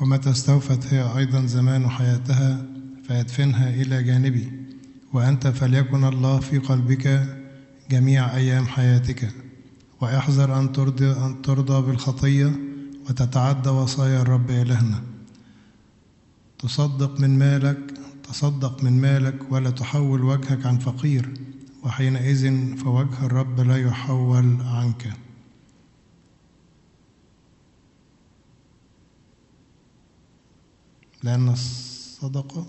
ومتى استوفت هي أيضا زمان حياتها فيدفنها إلى جانبي، وأنت فليكن الله في قلبك جميع أيام حياتك، واحذر أن ترضى بالخطية وتتعدى وصايا الرب إلهنا. تصدق من مالك ولا تحول وجهك عن فقير، وحينئذ فوجه الرب لا يحول عنك. لأن الصدقة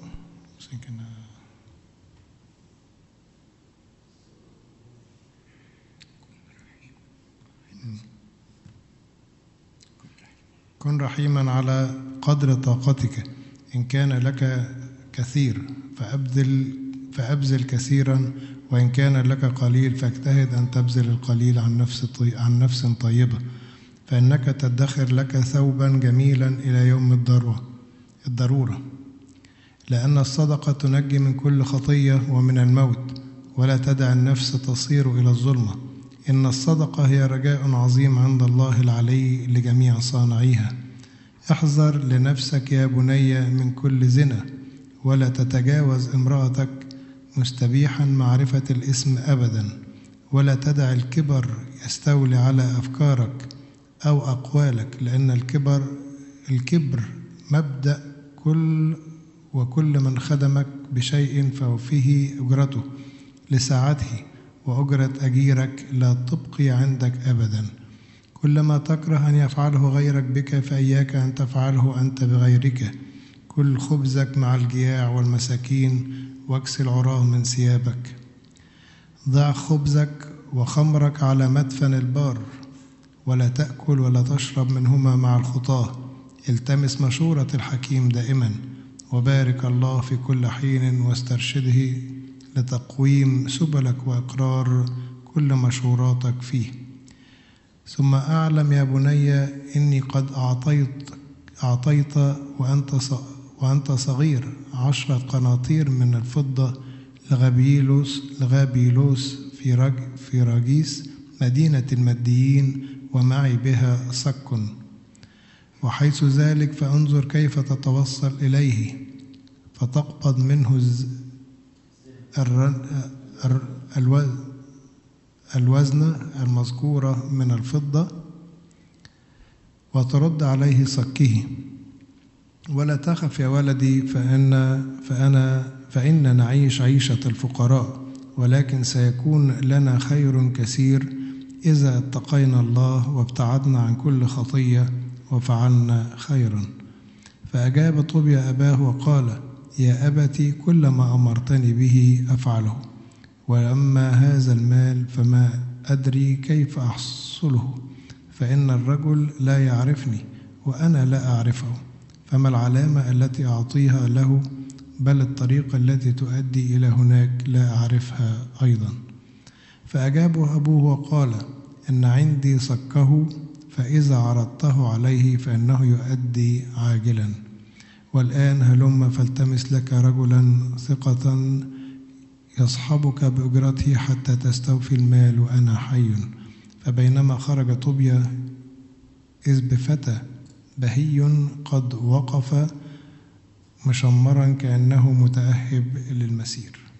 كن رحيما على قدر طاقتك، إن كان لك كثير فأبذل كثيرا، وإن كان لك قليل فاجتهد أن تبذل القليل عن نفس طيبة، فإنك تدخر لك ثوبا جميلا إلى يوم الضرورة. لأن الصدقة تنجي من كل خطية ومن الموت، ولا تدع النفس تصير إلى الظلمة. إن الصدقة هي رجاء عظيم عند الله العلي لجميع صانعيها. احذر لنفسك يا بني من كل زنا، ولا تتجاوز امرأتك مستبيحا معرفة الإثم أبدا، ولا تدع الكبر يستولي على أفكارك أو أقوالك، لأن الكبر مبدأ وكل من خدمك بشيء فوفيه أجرته لساعته، وأجرة أجيرك لا تبقي عندك أبدا. كلما تكره أن يفعله غيرك بك فإياك أن تفعله أنت بغيرك. كل خبزك مع الجياع والمساكين، واكس العراه من ثيابك. ضع خبزك وخمرك على مدفن البار، ولا تأكل ولا تشرب منهما مع الخطاة. التمس مشورة الحكيم دائما، وبارك الله في كل حين، واسترشده لتقويم سبلك وإقرار كل مشوراتك فيه. ثم أعلم يا بني إني قد أعطيت وأنت صغير 10 قناطير من الفضة لغابيلوس في راجيس مدينة الماديين، ومعي بها صك. وحيث ذلك فانظر كيف تتوصل إليه، فتقبض منه الوزنة المذكورة من الفضة، وترد عليه صكه. ولا تخف يا ولدي، فإن نعيش عيشة الفقراء، ولكن سيكون لنا خير كثير إذا اتقينا الله وابتعدنا عن كل خطية وفعلنا خيرا. فأجاب طوبيا أباه وقال: يا أبتي، كل ما أمرتني به أفعله، وأما هذا المال فما أدري كيف أحصله، فإن الرجل لا يعرفني وأنا لا أعرفه، فما العلامة التي أعطيها له؟ بل الطريقة التي تؤدي إلى هناك لا أعرفها أيضا. فأجابه أبوه وقال: إن عندي صكه، فإذا عرضته عليه فإنه يؤدي عاجلا. والآن هلم فالتمس لك رجلا ثقة يصحبك بأجرته حتى تستوفي المال وأنا حي. فبينما خرج طوبيا إذ بفتى بهي قد وقف مشمرا كأنه متأهب للمسير.